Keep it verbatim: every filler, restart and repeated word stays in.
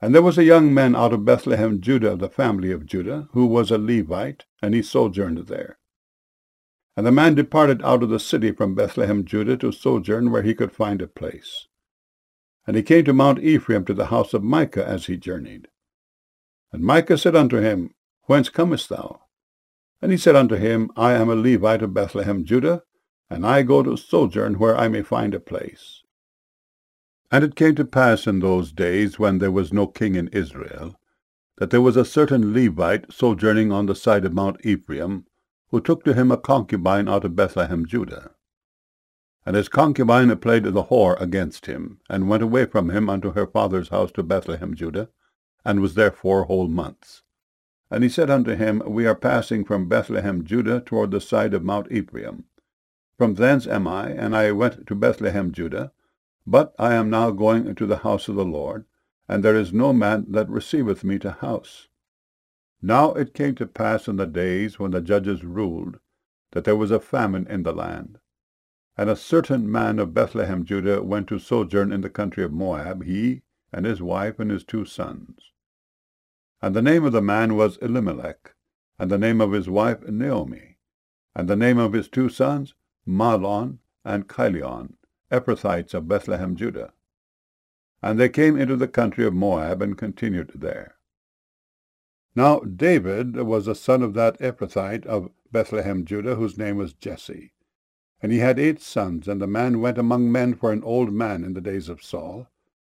And there was a young man out of Bethlehem, Judah, of the family of Judah, who was a Levite, and he sojourned there. And the man departed out of the city from Bethlehem, Judah, to sojourn where he could find a place. And he came to Mount Ephraim, to the house of Micah, as he journeyed. And Micah said unto him, Whence comest thou? And he said unto him, I am a Levite of Bethlehem, Judah, and I go to sojourn where I may find a place. And it came to pass in those days, when there was no king in Israel, that there was a certain Levite sojourning on the side of Mount Ephraim, who took to him a concubine out of Bethlehem, Judah. And his concubine played the whore against him, and went away from him unto her father's house to Bethlehem, Judah, and was there four whole months. And he said unto him, We are passing from Bethlehem, Judah, toward the side of Mount Ephraim. From thence am I, and I went to Bethlehem, Judah, but I am now going into the house of the Lord, and there is no man that receiveth me to house. Now it came to pass in the days when the judges ruled, that there was a famine in the land. And a certain man of Bethlehem, Judah, went to sojourn in the country of Moab, he, and his wife, and his two sons. And the name of the man was Elimelech, and the name of his wife Naomi, and the name of his two sons Mahlon and Chilion, Ephrathites of Bethlehem, Judah. And they came into the country of Moab, and continued there. Now David was a son of that Ephrathite of Bethlehem, Judah, whose name was Jesse. And he had eight sons, and the man went among men for an old man in the days of Saul,